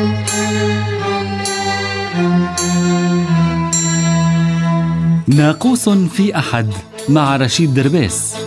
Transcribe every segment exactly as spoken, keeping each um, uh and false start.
ناقوس في أحد مع رشيد دربيس.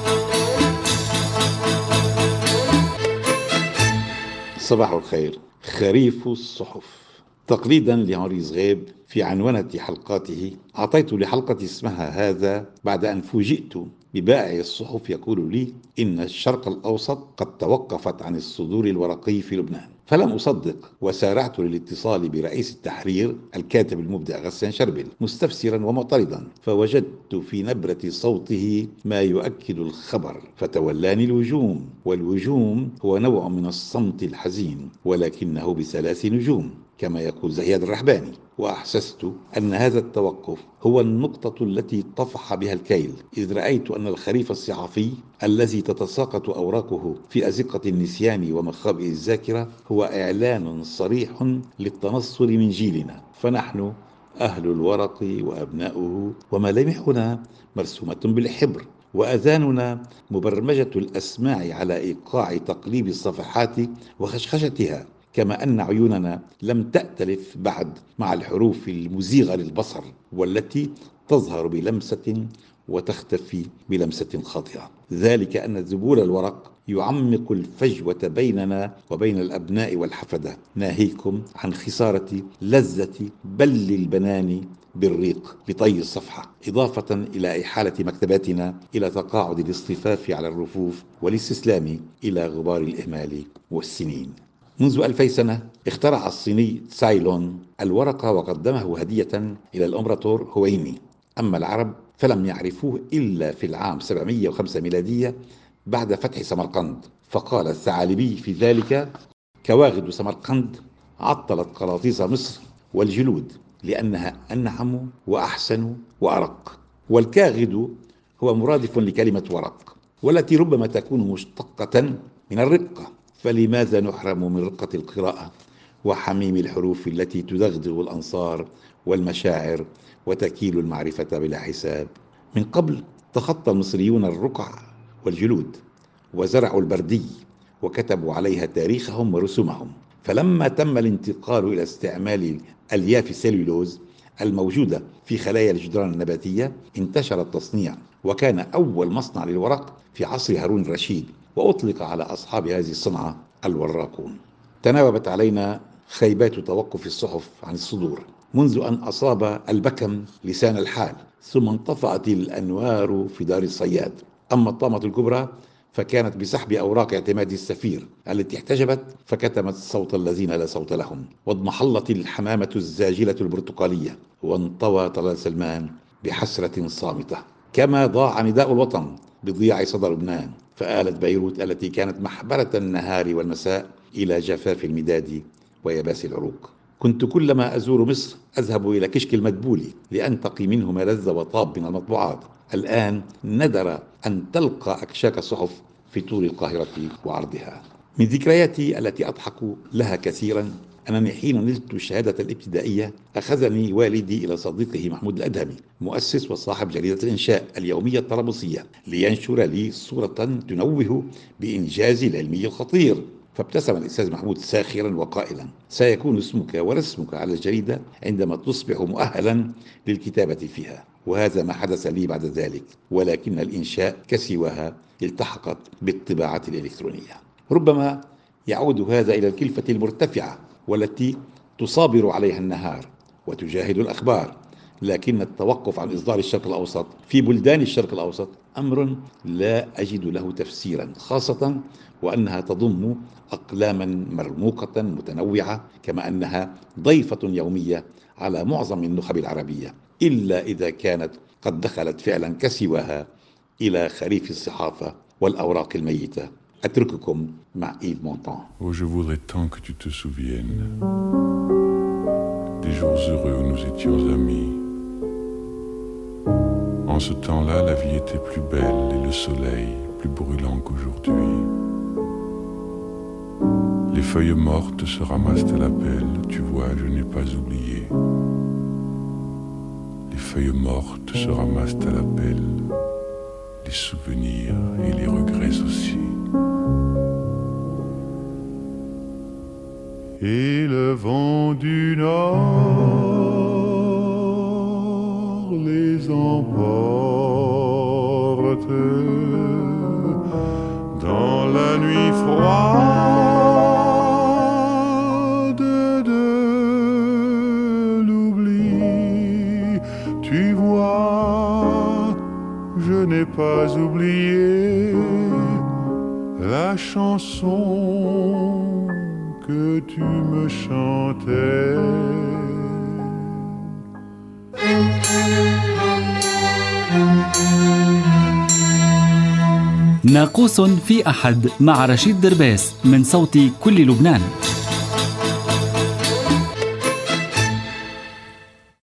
صباح الخير. خريف الصحف. تقليدا لهنري زغيب في عنونة حلقاته، أعطيت لحلقة اسمها هذا بعد أن فوجئت ببائع الصحف يقول لي إن الشرق الأوسط قد توقفت عن الصدور الورقي في لبنان، فلم أصدق وسارعت للاتصال برئيس التحرير الكاتب المبدع غسان شربل مستفسرا ومعترضا، فوجدت في نبرة صوته ما يؤكد الخبر، فتولاني الوجوم، والوجوم هو نوع من الصمت الحزين ولكنه بثلاث نجوم كما يقول زياد الرحباني. وأحسست أن هذا التوقف هو النقطة التي طفح بها الكيل، إذ رأيت أن الخريف الصحفي الذي تتساقط أوراقه في أزقة النسيان ومخابئ الذاكرة هو إعلان صريح للتنصل من جيلنا، فنحن أهل الورق وأبناؤه، وملامحنا مرسومة بالحبر، وأذاننا مبرمجة الأسماع على إيقاع تقليب الصفحات وخشخشتها، كما أن عيوننا لم تأتلف بعد مع الحروف المزيغة للبصر والتي تظهر بلمسة وتختفي بلمسة خاطئة. ذلك أن زبول الورق يعمق الفجوة بيننا وبين الأبناء والحفدة، ناهيكم عن خسارة لذة بل البنان بالريق بطي الصفحة، إضافة إلى إحالة مكتباتنا إلى تقاعد الاصطفاف على الرفوف والاستسلام إلى غبار الإهمال والسنين. منذ ألفي سنة اخترع الصيني سايلون الورق وقدمه هدية إلى الإمبراطور هويني، أما العرب فلم يعرفوه إلا في العام سبعمائة وخمسة ميلادية بعد فتح سمرقند، فقال الثعالبي في ذلك: كواغد سمرقند عطلت قراطيس مصر والجلود لأنها أنعم وأحسن وأرق. والكاغد هو مرادف لكلمة ورق، والتي ربما تكون مشتقة من الرقة، فلماذا نحرم من رقة القراءة وحميم الحروف التي تدغدغ الأنصار والمشاعر وتكيل المعرفة بلا حساب؟ من قبل تخطى المصريون الرقع والجلود وزرعوا البردي وكتبوا عليها تاريخهم ورسومهم، فلما تم الانتقال إلى استعمال ألياف السلولوز الموجودة في خلايا الجدران النباتية انتشر التصنيع، وكان أول مصنع للورق في عصر هارون الرشيد، وأطلق على أصحاب هذه الصنعة الوراقون. تناوبت علينا خيبات توقف الصحف عن الصدور منذ أن أصاب البكم لسان الحال، ثم انطفأت الأنوار في دار الصياد. أما الطامة الكبرى فكانت بسحب أوراق اعتماد السفير التي احتجبت فكتمت صوت الذين لا صوت لهم، واضمحلت الحمامة الزاجلة البرتقالية، وانطوى طلال سلمان بحسرة صامتة، كما ضاع نداء الوطن بضياع صدى لبنان، فآلت بيروت التي كانت محبرة النهار والمساء إلى جفاف المداد ويباس العروق. كنت كلما أزور مصر أذهب إلى كشك المدبولي لأنتقي منه ما لذ وطاب من المطبوعات. الآن ندر أن تلقى أكشاك الصحف في طول القاهرة وعرضها. من ذكرياتي التي أضحك لها كثيرا أنني حين نلت الشهادة الابتدائية أخذني والدي إلى صديقه محمود الأدهمي مؤسس وصاحب جريدة الإنشاء اليومية الطرابلسية لينشر لي صورة تنوه بإنجازي العلمي الخطير، فابتسم الأستاذ محمود ساخرا وقائلا: سيكون اسمك ورسمك على الجريدة عندما تصبح مؤهلا للكتابة فيها. وهذا ما حدث لي بعد ذلك، ولكن الإنشاء كسواها التحقت بالطباعة الإلكترونية. ربما يعود هذا إلى الكلفة المرتفعة والتي تصابر عليها النهار وتجاهد الأخبار، لكن التوقف عن إصدار الشرق الأوسط في بلدان الشرق الأوسط أمر لا أجد له تفسيرا، خاصة وأنها تضم أقلاما مرموقة متنوعة، كما أنها ضيفة يومية على معظم النخب العربية، إلا إذا كانت قد دخلت فعلا كسواها إلى خريف الصحافة والأوراق الميتة. أترككم مع إيف مونتان. Oh, je voudrais tant que tu te souviennes des jours heureux où nous étions amis. En ce temps-là, la vie était plus belle et le soleil plus brûlant qu'aujourd'hui. Les feuilles mortes se ramassent à la pelle, tu vois, je n'ai pas oublié. Les feuilles mortes se ramassent à la pelle, les souvenirs et les regrets aussi. et le vent du nord les emporte dans la nuit froide de l'oubli. Tu vois, je n'ai pas oublié la chanson que tu me chantais. ناقوس في أحد مع رشيد درباس من صوت كل لبنان.